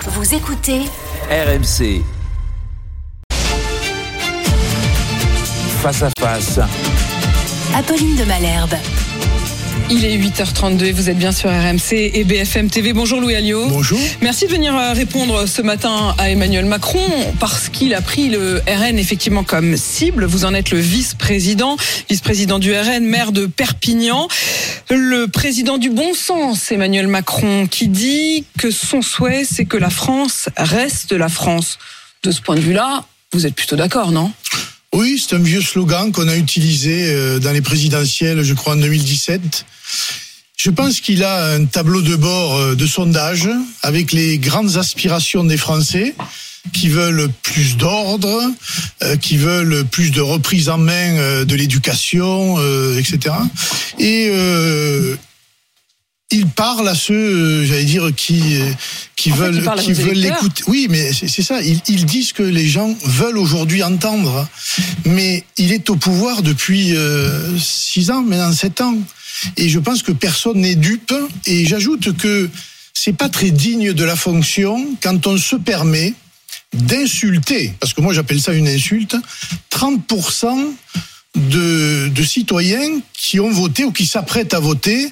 Vous écoutez RMC. Face à face. Apolline de Malherbe. Il est 8h32 et vous êtes bien sur RMC et BFM TV. Bonjour Louis Alliot. Bonjour. Merci de venir répondre ce matin à Emmanuel Macron parce qu'il a pris le RN effectivement comme cible. Vous en êtes le vice-président du RN, maire de Perpignan. Le président du bon sens, Emmanuel Macron, qui dit que son souhait, c'est que la France reste la France. De ce point de vue-là, vous êtes plutôt d'accord, non ? Oui, c'est un vieux slogan qu'on a utilisé dans les présidentielles, je crois, en 2017. Je pense qu'il a un tableau de bord de sondage avec les grandes aspirations des Français qui veulent plus d'ordre, qui veulent plus de reprise en main de l'éducation, etc. Et il parle à ceux, qui veulent l'écouter. Oui, mais c'est ça. Ils disent que les gens veulent aujourd'hui entendre. Mais il est au pouvoir depuis 6 ans, maintenant 7 ans. Et je pense que personne n'est dupe. Et j'ajoute que c'est pas très digne de la fonction quand on se permet d'insulter, parce que moi j'appelle ça une insulte, 30% de citoyens qui ont voté ou qui s'apprêtent à voter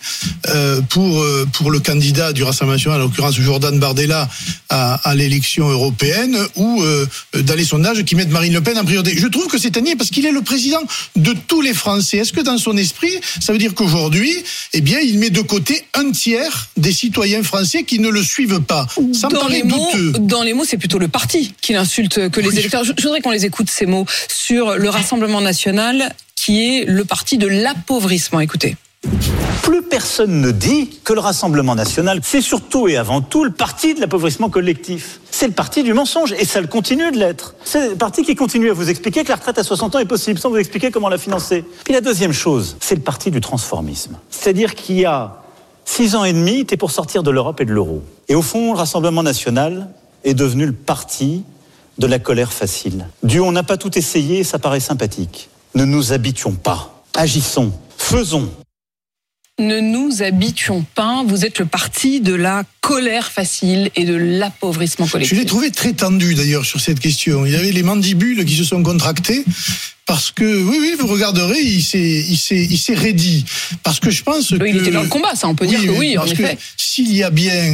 pour le candidat du Rassemblement national, en l'occurrence Jordan Bardella, à l'élection européenne, ou dans les sondages qui mettent Marine Le Pen en priorité. Je trouve que c'est un niais parce qu'il est le président de tous les Français. Est-ce que dans son esprit, ça veut dire qu'aujourd'hui, il met de côté un tiers des citoyens français qui ne le suivent pas? Ça me paraît douteux. Dans les mots, c'est plutôt le parti qui l'insulte que les électeurs. Je voudrais qu'on les écoute, ces mots, sur le Rassemblement national, qui est le parti de l'appauvrissement. Écoutez. Plus personne ne dit que le Rassemblement national, c'est surtout et avant tout le parti de l'appauvrissement collectif. C'est le parti du mensonge, et ça le continue de l'être. C'est le parti qui continue à vous expliquer que la retraite à 60 ans est possible, sans vous expliquer comment la financer. Puis la deuxième chose, c'est le parti du transformisme. C'est-à-dire qu'il y a 6 ans et demi, il était pour sortir de l'Europe et de l'euro. Et au fond, le Rassemblement national est devenu le parti de la colère facile. On n'a pas tout essayé, ça paraît sympathique. Ne nous habituons pas, agissons, faisons. Ne nous habituons pas, vous êêtes le parti de la colère facile et de l'appauvrissement collectif. Je l'ai trouvé très tendu d'ailleurs sur cette question. Il y avait les mandibules qui se sont contractées parce que, oui, vous regarderez, il s'est raidi. Parce que je pense que... Il était dans le combat, ça, on peut dire que oui, en effet. S'il y a bien,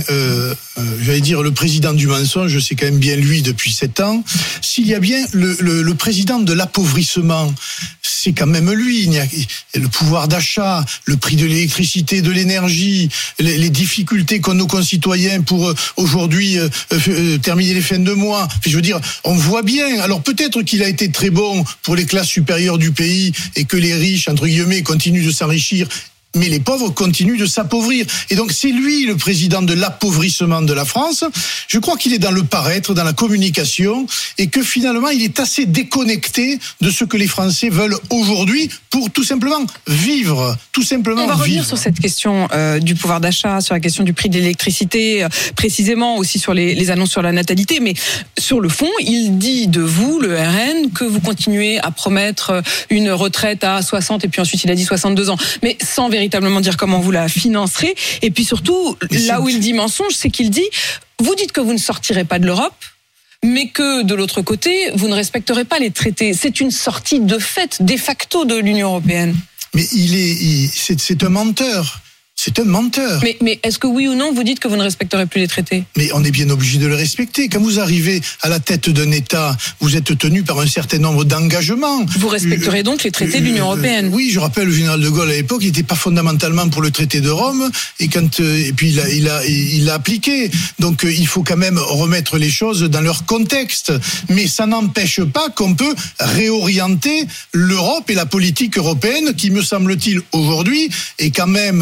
le président du mensonge, c'est quand même bien lui depuis 7 ans. S'il y a bien le président de l'appauvrissement, c'est quand même lui. Il y a le pouvoir d'achat, le prix de l'électricité, de l'énergie, les difficultés qu'ont nos concitoyens pour aujourd'hui terminer les fins de mois. Je veux dire, on voit bien. Alors peut-être qu'il a été très bon pour les classes supérieures du pays et que les riches, entre guillemets, continuent de s'enrichir, mais les pauvres continuent de s'appauvrir. Et donc c'est lui le président de l'appauvrissement de la France. Je crois qu'il est dans le paraître, dans la communication, et que finalement il est assez déconnecté de ce que les Français veulent aujourd'hui pour tout simplement vivre. On va revenir sur cette question du pouvoir d'achat, sur la question du prix de l'électricité, précisément aussi sur les annonces sur la natalité. Mais sur le fond, il dit de vous, le RN, que vous continuez à promettre une retraite à 60 et puis ensuite il a dit 62 ans. Mais sans véritablement dire comment vous la financerez. Et puis surtout, là où il dit mensonge, c'est qu'il dit, vous dites que vous ne sortirez pas de l'Europe, mais que de l'autre côté, vous ne respecterez pas les traités. C'est une sortie de fait, de facto de l'Union européenne. Mais c'est un menteur. C'est un menteur. Mais est-ce que oui ou non, vous dites que vous ne respecterez plus les traités ? Mais on est bien obligé de le respecter. Quand vous arrivez à la tête d'un État, vous êtes tenu par un certain nombre d'engagements. Vous respecterez donc les traités de l'Union européenne ? Oui, je rappelle le général de Gaulle à l'époque, il n'était pas fondamentalement pour le traité de Rome, et puis il l'a appliqué. Donc il faut quand même remettre les choses dans leur contexte. Mais ça n'empêche pas qu'on peut réorienter l'Europe et la politique européenne, qui me semble-t-il aujourd'hui est quand même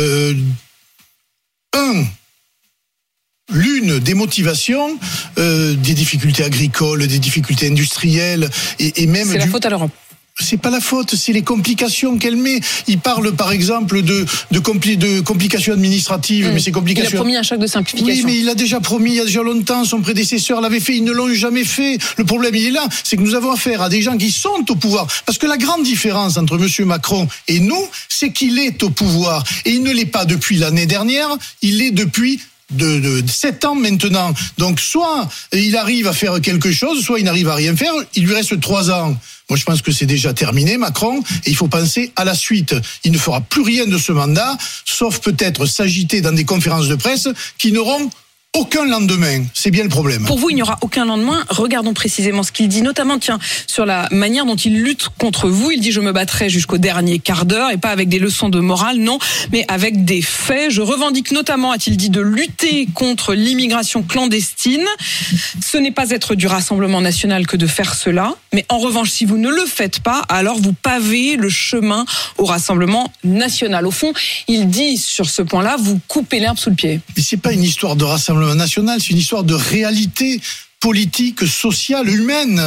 l'une des motivations des difficultés agricoles, des difficultés industrielles et même... C'est la faute à l'Europe. C'est pas la faute, c'est les complications qu'elle met. Il parle par exemple de complications administratives, mais ces complications... Il a promis un chèque de simplification. Oui, mais il a déjà promis il y a déjà longtemps, son prédécesseur l'avait fait, ils ne l'ont jamais fait. Le problème, il est là, c'est que nous avons affaire à des gens qui sont au pouvoir. Parce que la grande différence entre M. Macron et nous, c'est qu'il est au pouvoir. Et il ne l'est pas depuis l'année dernière, il l'est depuis de 7 ans maintenant. Donc soit il arrive à faire quelque chose, soit il n'arrive à rien faire. Il lui reste 3 ans. Moi, je pense que c'est déjà terminé, Macron, et il faut penser à la suite. Il ne fera plus rien de ce mandat, sauf peut-être s'agiter dans des conférences de presse qui n'auront aucun lendemain. C'est bien le problème. Pour vous, il n'y aura aucun lendemain. Regardons précisément ce qu'il dit, notamment, sur la manière dont il lutte contre vous. Il dit « Je me battrai jusqu'au dernier quart d'heure » et pas avec des leçons de morale, non, mais avec des faits. Je revendique notamment, a-t-il dit, de lutter contre l'immigration clandestine. Ce n'est pas être du Rassemblement national que de faire cela. Mais en revanche, si vous ne le faites pas, alors vous pavez le chemin au Rassemblement national. Au fond, il dit sur ce point-là, vous coupez l'herbe sous le pied. Mais c'est pas une histoire de Rassemblement national, c'est une histoire de réalité politique, sociale, humaine.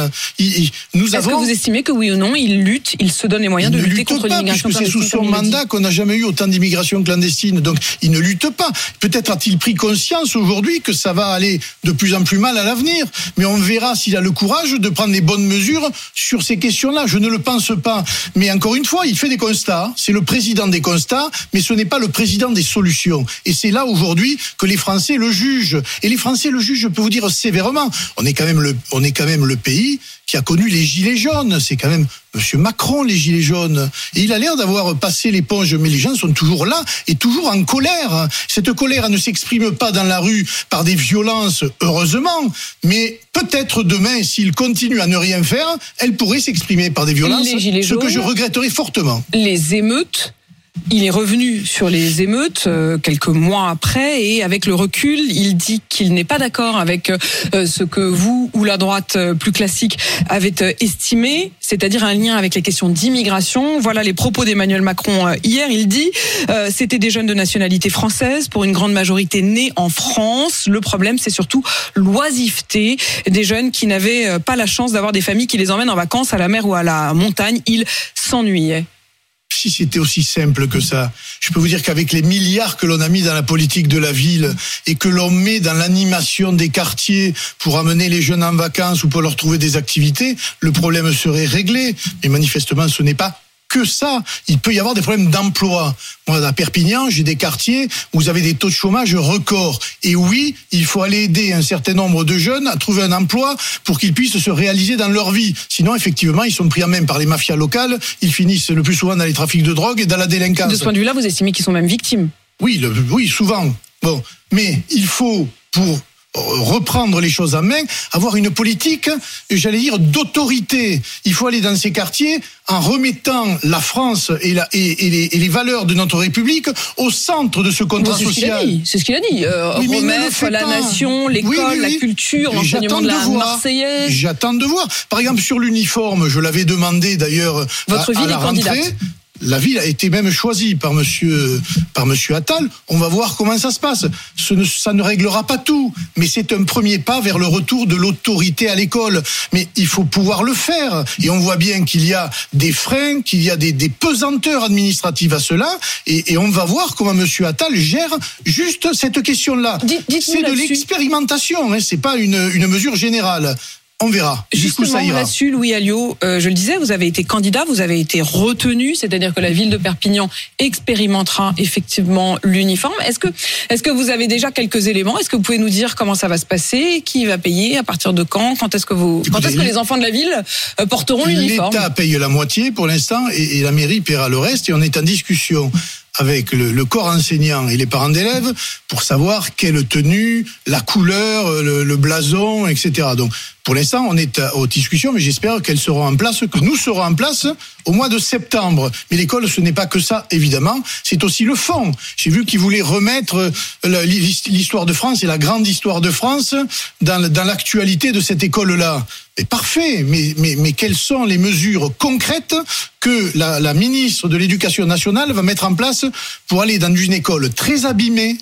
Est-ce que vous estimez que oui ou non, il lutte, il se donne les moyens de lutter contre l'immigration clandestine? C'est sous son mandat qu'on n'a jamais eu autant d'immigration clandestine, donc il ne lutte pas. Peut-être a-t-il pris conscience aujourd'hui que ça va aller de plus en plus mal à l'avenir, mais on verra s'il a le courage de prendre les bonnes mesures sur ces questions-là. Je ne le pense pas. Mais encore une fois, il fait des constats. C'est le président des constats, mais ce n'est pas le président des solutions. Et c'est là aujourd'hui que les Français le jugent. Et les Français le jugent, je peux vous dire, sévèrement. On est quand même le pays qui a connu les gilets jaunes. C'est quand même Monsieur Macron, les gilets jaunes. Et il a l'air d'avoir passé l'éponge, mais les gens sont toujours là et toujours en colère. Cette colère ne s'exprime pas dans la rue par des violences, heureusement, mais peut-être demain, s'il continue à ne rien faire, elle pourrait s'exprimer par des violences, ce que je regretterais fortement. Les émeutes. Il est revenu sur les émeutes quelques mois après et avec le recul, il dit qu'il n'est pas d'accord avec ce que vous ou la droite plus classique avez estimé, c'est-à-dire un lien avec les questions d'immigration. Voilà les propos d'Emmanuel Macron hier. Il dit c'était des jeunes de nationalité française, pour une grande majorité nés en France. Le problème, c'est surtout l'oisiveté des jeunes qui n'avaient pas la chance d'avoir des familles qui les emmènent en vacances à la mer ou à la montagne. Ils s'ennuyaient. Si c'était aussi simple que ça, je peux vous dire qu'avec les milliards que l'on a mis dans la politique de la ville et que l'on met dans l'animation des quartiers pour amener les jeunes en vacances ou pour leur trouver des activités, le problème serait réglé. Mais manifestement, ce n'est pas que ça. Il peut y avoir des problèmes d'emploi. Moi, à Perpignan, j'ai des quartiers où vous avez des taux de chômage records. Et oui, il faut aller aider un certain nombre de jeunes à trouver un emploi pour qu'ils puissent se réaliser dans leur vie. Sinon, effectivement, ils sont pris en main par les mafias locales. Ils finissent le plus souvent dans les trafics de drogue et dans la délinquance. De ce point de vue-là, vous estimez qu'ils sont même victimes? Oui, souvent. Bon, mais il faut, pour reprendre les choses en main, avoir une politique, j'allais dire, d'autorité. Il faut aller dans ces quartiers en remettant la France et les valeurs de notre République au centre de ce contrat social. C'est ce qu'il a dit. Remettre la nation, l'école, la culture, l'enseignement de la Marseillaise. J'attends de voir. Par exemple, sur l'uniforme, je l'avais demandé d'ailleurs Votre ville à la est candidate. rentrée. La ville a été même choisie par monsieur Attal. On va voir comment ça se passe. Ça ne réglera pas tout, mais c'est un premier pas vers le retour de l'autorité à l'école. Mais il faut pouvoir le faire. Et on voit bien qu'il y a des freins, qu'il y a des pesanteurs administratives à cela. Et on va voir comment monsieur Attal gère juste cette question-là. C'est de l'expérimentation, hein, c'est pas une mesure générale. On verra jusqu'où ça ira. Là-dessus, Louis Alliot, je le disais, vous avez été candidat, vous avez été retenu, c'est-à-dire que la ville de Perpignan expérimentera effectivement l'uniforme. Est-ce que vous avez déjà quelques éléments? Est-ce que vous pouvez nous dire comment ça va se passer? Qui va payer? À partir de quand? Quand est-ce que les enfants de la ville porteront l'uniforme? L'État paye la moitié pour l'instant et la mairie paiera le reste et on est en discussion avec le corps enseignant et les parents d'élèves pour savoir quelle tenue, la couleur, le blason, etc. Donc, pour l'instant, on est aux discussions, mais j'espère qu'elles seront en place, que nous serons en place au mois de septembre. Mais l'école, ce n'est pas que ça, évidemment. C'est aussi le fond. J'ai vu qu'ils voulaient remettre l'histoire de France et la grande histoire de France dans l'actualité de cette école-là. Mais parfait, mais quelles sont les mesures concrètes que la ministre de l'Éducation nationale va mettre en place pour aller dans une école très abîmée,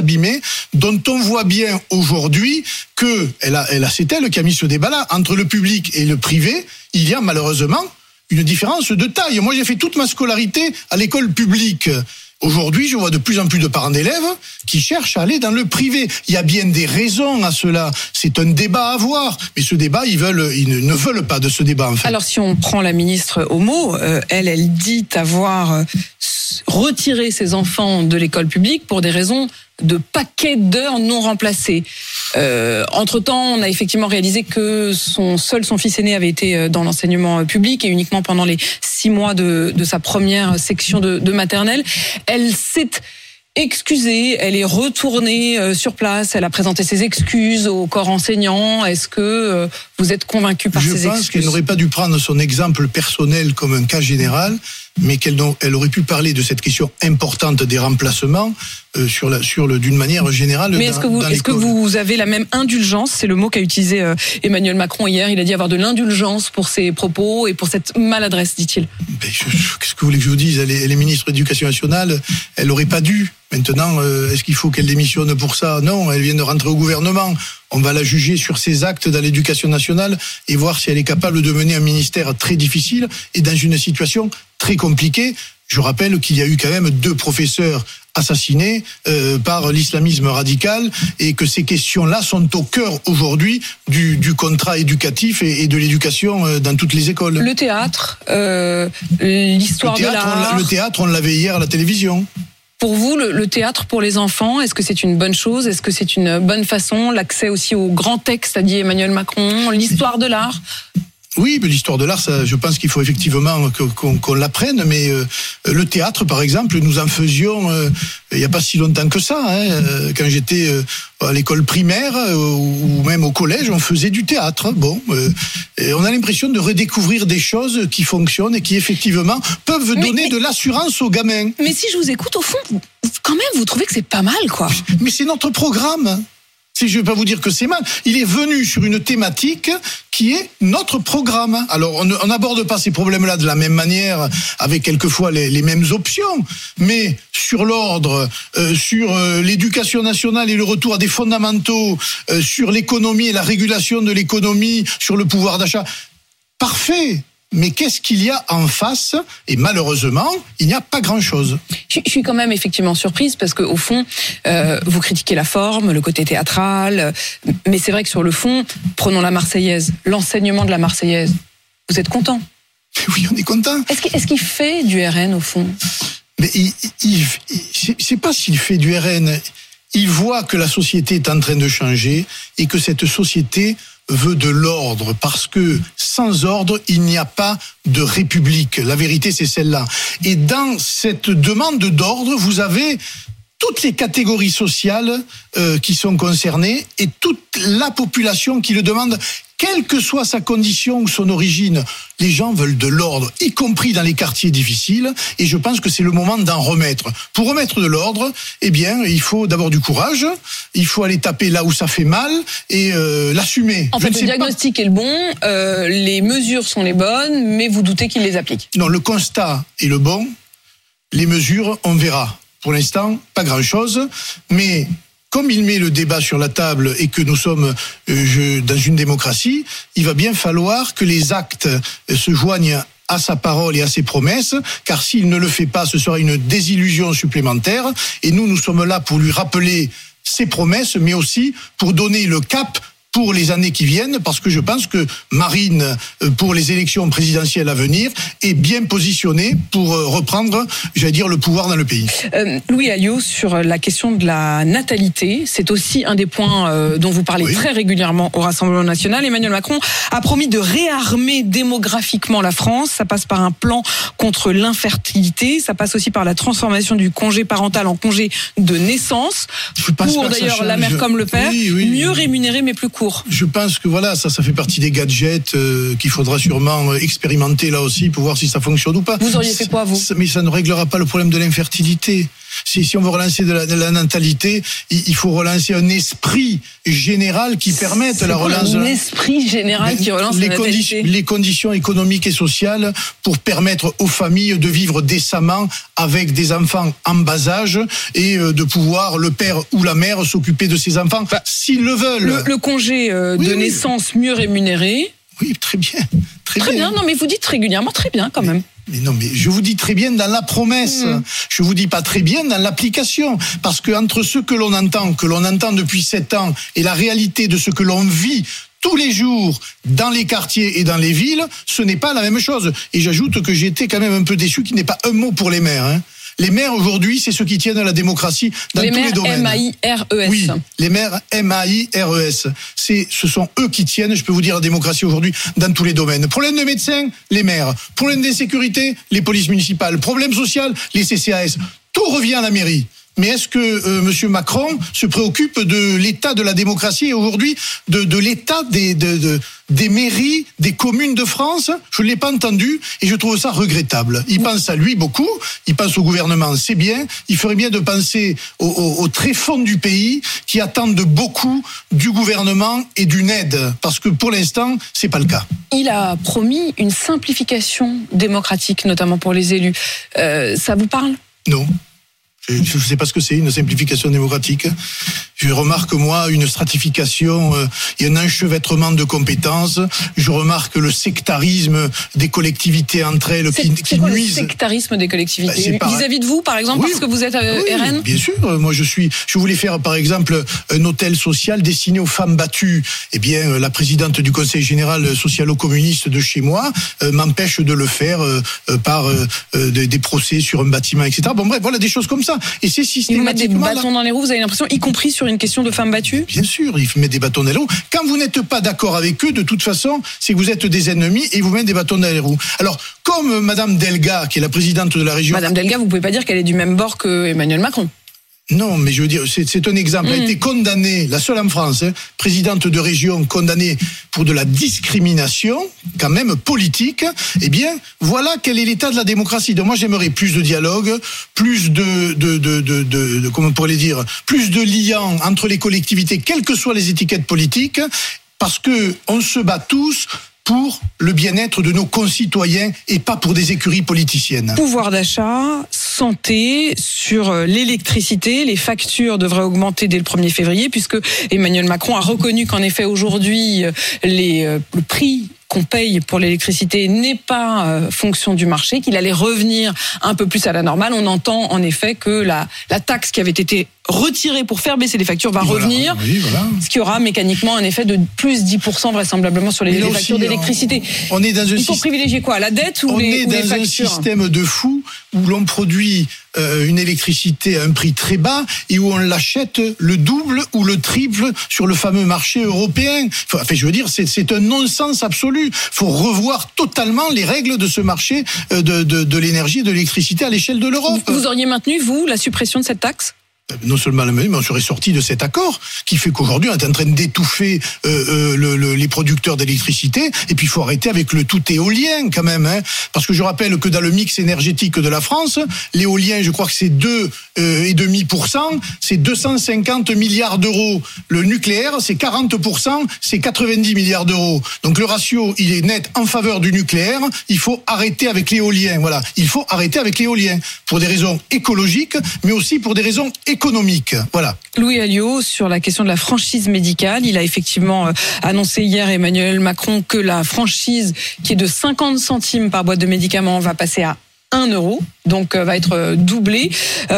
dont on voit bien aujourd'hui que c'est elle qui a mis ce débat-là entre le public et le privé. Il y a malheureusement une différence de taille. Moi, j'ai fait toute ma scolarité à l'école publique. Aujourd'hui, je vois de plus en plus de parents d'élèves qui cherchent à aller dans le privé. Il y a bien des raisons à cela. C'est un débat à avoir. Mais ce débat, ils ne veulent pas de ce débat, en fait. Alors, si on prend la ministre au mot, elle dit avoir retiré ses enfants de l'école publique pour des raisons de paquets d'heures non remplacées. Entre-temps, on a effectivement réalisé que son fils aîné avait été dans l'enseignement public et uniquement pendant les 6 mois de sa première section de maternelle. Elle s'est excusée, elle est retournée sur place, elle a présenté ses excuses au corps enseignant. Est-ce que vous êtes convaincu par ces excuses ? Je pense qu'elle n'aurait pas dû prendre son exemple personnel comme un cas général, mais elle aurait pu parler de cette question importante des remplacements d'une manière générale. Mais est-ce que vous avez la même indulgence ? C'est le mot qu'a utilisé Emmanuel Macron hier. Il a dit avoir de l'indulgence pour ses propos et pour cette maladresse, dit-il. Qu'est-ce que vous voulez que je vous dise ? Elle est ministre de l'Éducation nationale, elle n'aurait pas dû. Maintenant, est-ce qu'il faut qu'elle démissionne pour ça ? Non, elle vient de rentrer au gouvernement. On va la juger sur ses actes dans l'éducation nationale et voir si elle est capable de mener un ministère très difficile et dans une situation très compliquée. Je rappelle qu'il y a eu quand même 2 professeurs assassinés par l'islamisme radical et que ces questions-là sont au cœur aujourd'hui du contrat éducatif et de l'éducation dans toutes les écoles. Le théâtre, l'histoire de l'art. Le théâtre, on l'avait hier à la télévision. Pour vous, le théâtre pour les enfants, est-ce que c'est une bonne chose ? Est-ce que c'est une bonne façon ? L'accès aussi aux grands textes, a dit Emmanuel Macron, l'histoire de l'art ? Oui, mais l'histoire de l'art, ça, je pense qu'il faut effectivement qu'on l'apprenne, mais le théâtre, par exemple, nous en faisions il n'y a pas si longtemps que ça. Quand j'étais à l'école primaire ou même au collège, on faisait du théâtre. Bon, et on a l'impression de redécouvrir des choses qui fonctionnent et qui effectivement peuvent donner de l'assurance aux gamins. Mais si je vous écoute, au fond, quand même, vous trouvez que c'est pas mal, quoi. Mais c'est notre programme. Si je ne vais pas vous dire que c'est mal, il est venu sur une thématique qui est notre programme. Alors, on n'aborde pas ces problèmes-là de la même manière, avec quelquefois les mêmes options, mais sur l'ordre, sur l'éducation nationale et le retour à des fondamentaux, sur l'économie et la régulation de l'économie, sur le pouvoir d'achat, parfait. Mais qu'est-ce qu'il y a en face ? Et malheureusement, il n'y a pas grand-chose. Je suis quand même effectivement surprise parce que au fond, vous critiquez la forme, le côté théâtral, mais c'est vrai que sur le fond, prenons la Marseillaise, l'enseignement de la Marseillaise. Vous êtes content ? Oui, on est content. Est-ce qu'il fait du RN au fond ? Mais c'est pas s'il fait du RN. Il voit que la société est en train de changer et que cette société veut de l'ordre, parce que sans ordre, il n'y a pas de république. La vérité, c'est celle-là. Et dans cette demande d'ordre, vous avez toutes les catégories sociales qui sont concernées et toute la population qui le demande, quelle que soit sa condition ou son origine. Les gens veulent de l'ordre, y compris dans les quartiers difficiles, et je pense que c'est le moment d'en remettre. Pour remettre de l'ordre, eh bien, il faut d'abord du courage, il faut aller taper là où ça fait mal et l'assumer. En fait, le diagnostic est le bon, les mesures sont les bonnes, mais vous doutez qu'ils les appliquent. Non, le constat est le bon, les mesures, on verra. Pour l'instant, pas grand-chose, mais comme il met le débat sur la table et que nous sommes dans une démocratie, il va bien falloir que les actes se joignent à sa parole et à ses promesses, car s'il ne le fait pas, ce sera une désillusion supplémentaire. Et nous sommes là pour lui rappeler ses promesses, mais aussi pour donner le cap pour les années qui viennent, parce que je pense que Marine, pour les élections présidentielles à venir, est bien positionnée pour reprendre, j'allais dire, le pouvoir dans le pays. Louis Alliot, sur la question de la natalité, c'est aussi un des points dont vous parlez très régulièrement au Rassemblement national. Emmanuel Macron a promis de réarmer démographiquement la France. Ça passe par un plan contre l'infertilité. Ça passe aussi par la transformation du congé parental en congé de naissance. Pour d'ailleurs la mère comme le père, mieux rémunéré mais plus court. Je pense que voilà, ça fait partie des gadgets qu'il faudra sûrement expérimenter là aussi pour voir si ça fonctionne ou pas. Vous auriez fait quoi, vous ? Mais ça ne réglera pas le problème de l'infertilité. Si on veut relancer de la natalité, il faut relancer un esprit général qui permette la relance. Un esprit général qui relance la natalité. Les conditions économiques et sociales pour permettre aux familles de vivre décemment avec des enfants en bas âge et de pouvoir, le père ou la mère, s'occuper de ses enfants s'ils le veulent. Le congé de naissance mieux rémunéré. Oui, très bien. Très bien. Non, mais vous dites régulièrement très bien quand même. Mais non, mais je vous dis très bien dans la promesse. Je vous dis pas très bien dans l'application. Parce que entre ce que l'on entend depuis 7 ans, et la réalité de ce que l'on vit tous les jours dans les quartiers et dans les villes, ce n'est pas la même chose. Et j'ajoute que j'ai été quand même un peu déçu qu'il n'y ait pas un mot pour les maires. Les maires, aujourd'hui, c'est ceux qui tiennent la démocratie dans tous les domaines. M-A-I-R-E-S. Oui, les maires, M-A-I-R-E-S. Ce sont eux qui tiennent, je peux vous dire, la démocratie aujourd'hui dans tous les domaines. Problème de médecins, les maires. Problème d'insécurité, les polices municipales. Problème social, les CCAS. Tout revient à la mairie. Mais est-ce que M. Macron se préoccupe de l'état de la démocratie aujourd'hui, de l'état des mairies, des communes de France? Je ne l'ai pas entendu et je trouve ça regrettable. Il pense à lui beaucoup, il pense au gouvernement, c'est bien. Il ferait bien de penser au tréfonds du pays qui attendent beaucoup du gouvernement et d'une aide, parce que pour l'instant, c'est pas le cas. Il a promis une simplification démocratique, notamment pour les élus. Ça vous parle? Non. Je ne sais pas ce que c'est, une simplification démocratique. Je remarque, moi, une stratification et un enchevêtrement de compétences. Je remarque le sectarisme des collectivités entre elles qui nuisent. Le sectarisme des collectivités vis-à-vis de vous, par exemple, parce que vous êtes RN? Bien sûr. Moi, je voulais faire, par exemple, un hôtel social destiné aux femmes battues. Eh bien, la présidente du Conseil général socialo-communiste de chez moi m'empêche de le faire par des procès sur un bâtiment, etc. Bon, bref, voilà des choses comme ça. Et c'est systématiquement. Ils vous mettent des bâtons dans les roues, vous avez l'impression, y compris sur une question de femmes battues? Bien sûr, ils mettent des bâtons dans les roues. Quand vous n'êtes pas d'accord avec eux, de toute façon, c'est que vous êtes des ennemis et ils vous mettent des bâtons dans les roues. Alors, comme Madame Delga, qui est la présidente de la région. Madame Delga, vous pouvez pas dire qu'elle est du même bord que Emmanuel Macron. Non, mais je veux dire, c'est un exemple. Elle a été condamnée, la seule en France, présidente de région condamnée pour de la discrimination, quand même politique. Eh bien, voilà quel est l'état de la démocratie. Donc moi, j'aimerais plus de dialogue, plus comment on pourrait dire, plus de liens entre les collectivités, quelles que soient les étiquettes politiques, parce que on se bat tous pour le bien-être de nos concitoyens et pas pour des écuries politiciennes. Pouvoir d'achat, santé, sur l'électricité, les factures devraient augmenter dès le 1er février puisque Emmanuel Macron a reconnu qu'en effet aujourd'hui le prix qu'on paye pour l'électricité n'est pas fonction du marché, qu'il allait revenir un peu plus à la normale. On entend en effet que la taxe qui avait été retirée pour faire baisser les factures va revenir, ce qui aura mécaniquement un effet de plus 10% vraisemblablement sur les factures d'électricité. Il faut privilégier quoi, la dette ou les factures? On est dans un système de fou où l'on produit une électricité à un prix très bas et où on l'achète le double ou le triple sur le fameux marché européen. Enfin, je veux dire, c'est un non-sens absolu. Il faut revoir totalement les règles de ce marché de l'énergie et de l'électricité à l'échelle de l'Europe. Vous auriez maintenu, vous, la suppression de cette taxe ? Non seulement la même, mais on serait sorti de cet accord qui fait qu'aujourd'hui on est en train d'étouffer les producteurs d'électricité. Et puis il faut arrêter avec le tout éolien quand même, hein, parce que je rappelle que dans le mix énergétique de la France, l'éolien, je crois que c'est 2,5%, c'est 250 milliards d'euros. Le nucléaire, c'est 40%, c'est 90 milliards d'euros. Donc le ratio, il est net en faveur du nucléaire. Il faut arrêter avec l'éolien. Voilà, il faut arrêter avec l'éolien pour des raisons écologiques, mais aussi pour des raisons économique. Voilà. Louis Alliot, sur la question de la franchise médicale, il a effectivement annoncé hier, Emmanuel Macron, que la franchise qui est de 50 centimes par boîte de médicaments va passer à 1 €, donc va être doublé.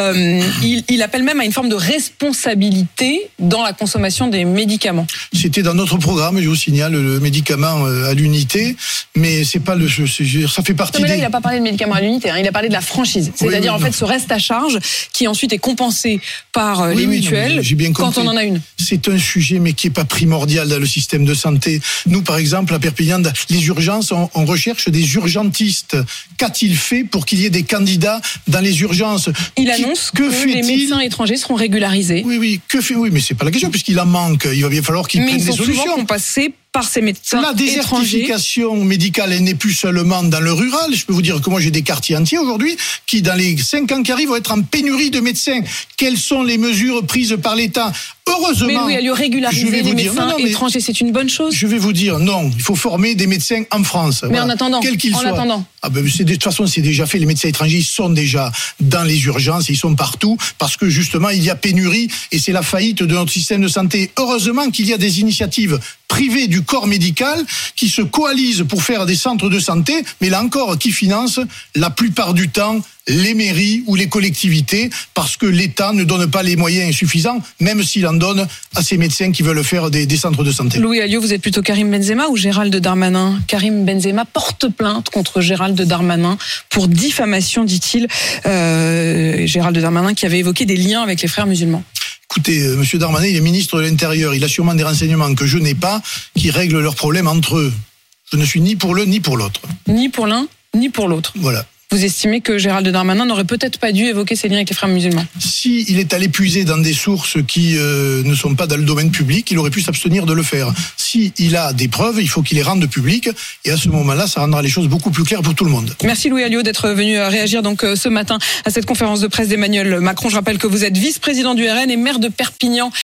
Il appelle même à une forme de responsabilité dans la consommation des médicaments. C'était dans notre programme, je vous signale, le médicament à l'unité, mais c'est pas ça fait partie. Non, mais là, il n'a pas parlé de médicament à l'unité, hein, il a parlé de la franchise, c'est-à-dire en fait ce reste à charge qui ensuite est compensé par les mutuelles quand on en a une. C'est un sujet, mais qui est pas primordial dans le système de santé. Nous, par exemple, à Perpignan, les urgences, on recherche des urgentistes. Qu'a-t-il fait pour qu'il y ait des candidats dans les urgences? Il annonce que les médecins étrangers seront régularisés. Oui, mais c'est pas la question, puisqu'il en manque. Il va bien falloir qu'ils prennent des solutions. Mais ils sont souvent passés par ces médecins étrangers. La désertification médicale, elle n'est plus seulement dans le rural. Je peux vous dire que moi, j'ai des quartiers entiers aujourd'hui qui, dans les 5 ans qui arrivent, vont être en pénurie de médecins. Quelles sont les mesures prises par l'État? Heureusement. Mais oui, elle régulariser les médecins étrangers, c'est une bonne chose. Je vais vous dire, non, il faut former des médecins en France. Mais voilà. En attendant, quel qu'il soit. De toute façon, c'est déjà fait. Les médecins étrangers, ils sont déjà dans les urgences, ils sont partout, parce que justement, il y a pénurie et c'est la faillite de notre système de santé. Heureusement qu'il y a des initiatives privées du corps médical qui se coalisent pour faire des centres de santé, mais là encore, qui financent la plupart du temps les mairies ou les collectivités, parce que l'État ne donne pas les moyens suffisants, même s'il en donne à ces médecins qui veulent faire des centres de santé. Louis Alliot, vous êtes plutôt Karim Benzema ou Gérald Darmanin? Karim Benzema porte plainte contre Gérald Darmanin pour diffamation, dit-il. Gérald Darmanin qui avait évoqué des liens avec les frères musulmans. Écoutez, Monsieur Darmanin, il est ministre de l'Intérieur. Il a sûrement des renseignements que je n'ai pas, qui règlent leurs problèmes entre eux. Je ne suis ni pour l'un ni pour l'autre. Ni pour l'un, ni pour l'autre. Voilà. Vous estimez que Gérald Darmanin n'aurait peut-être pas dû évoquer ses liens avec les frères musulmans? Si il est allé puiser dans des sources qui ne sont pas dans le domaine public, il aurait pu s'abstenir de le faire. Si il a des preuves, il faut qu'il les rende publiques. Et à ce moment-là, ça rendra les choses beaucoup plus claires pour tout le monde. Merci Louis Alliot d'être venu réagir donc ce matin à cette conférence de presse d'Emmanuel Macron. Je rappelle que vous êtes vice-président du RN et maire de Perpignan.